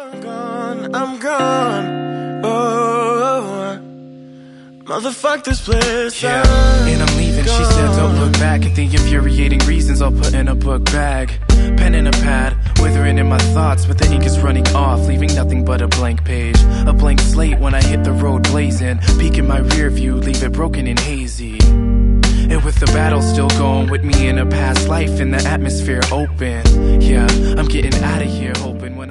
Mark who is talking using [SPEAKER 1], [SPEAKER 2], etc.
[SPEAKER 1] I'm gone. Oh, motherfuck this place.
[SPEAKER 2] Yeah, and I'm leaving. She said don't look back at the infuriating reasons I'll put in a book bag. Pen and a pad, withering in my thoughts, but the ink is running off, leaving nothing but a blank page. A blank slate when I hit the road blazing. Peek in my rear view, leave it broken and hazy. And with the battle still going with me in a past life and the atmosphere open. Yeah, I'm getting out of here hoping when